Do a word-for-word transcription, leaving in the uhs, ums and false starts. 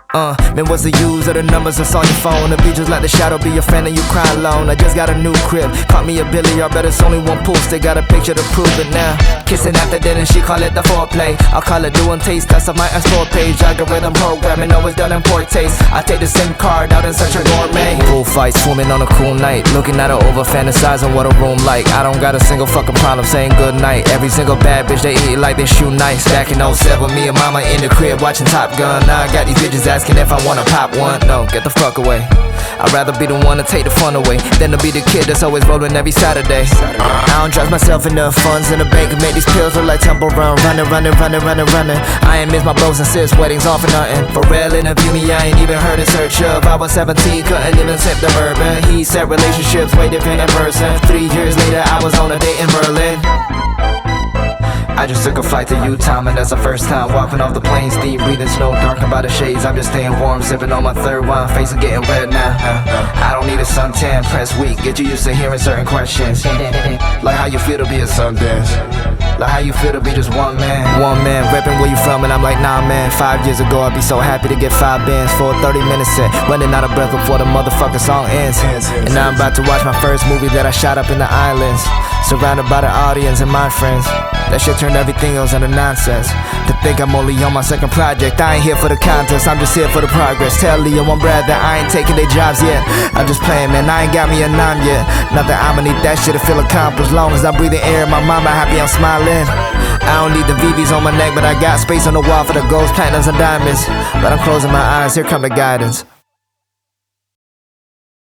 Uh, man, what's the use of the numbers that's on your phone? The beat just like the shadow, be your friend and you cry alone. I just got a new crib, caught me a billiard, bet it's only one pool stick, got a picture to prove it now. Kissing after dinner, she call it the foreplay. I call it doing taste tests of my explore page. Algorithm programming, always done in poor taste. I take the SIM card out in search of gourmet. Bullfights, swimming on a cool night, looking at her over, fantasizing what a room like. I don't got a single fucking problem saying good night. Every single bad bitch, they eat like they shoot nice. Back in oh seven, me and mama in the crib watching Top Gun. Now I got these bitches asking if I wanna pop one. No, get the fuck away. I'd rather be the one to take the fun away than to be the kid that's always rolling every Saturday. I don't trust myself enough funds in the bank and make these pills look like Temple Run. Running, running, running, running, running. I ain't miss my bros and sis weddings all for nothing. For real, interview me, I ain't even heard in search of. I was seventeen, couldn't even sip the bourbon. He said relationships way different in person. Three years later, I was on a date in Berlin. I just took a flight to Utah, and that's the first time walking off the plane. Deep breathing snow, dark by the shades. I'm just staying warm, sipping on my third wine. Face is getting red now. I don't need a suntan, press weak. Get you used to hearing certain questions. Like how you feel to be a Sundance. Like how you feel to be just one man. One man, reppin' where you from, and I'm like, nah man. Five years ago, I'd be so happy to get five bands for a thirty minute set. Running out of breath before the motherfucking song ends. And now I'm about to watch my first movie that I shot up in the islands. Surrounded by the audience and my friends. That shit turned everything else into nonsense. To think I'm only on my second project. I ain't here for the contest, I'm just here for the progress. Tell Leo and Brad that I ain't taking their jobs yet. I'm just playing, man, I ain't got me a nine yet. Not that I'ma need that shit to feel accomplished. Long as I'm breathing air in my mind, I'm happy I'm smiling. I don't need the V Vs on my neck, but I got space on the wall for the golds, platinums, and diamonds. But I'm closing my eyes, here come the guidance.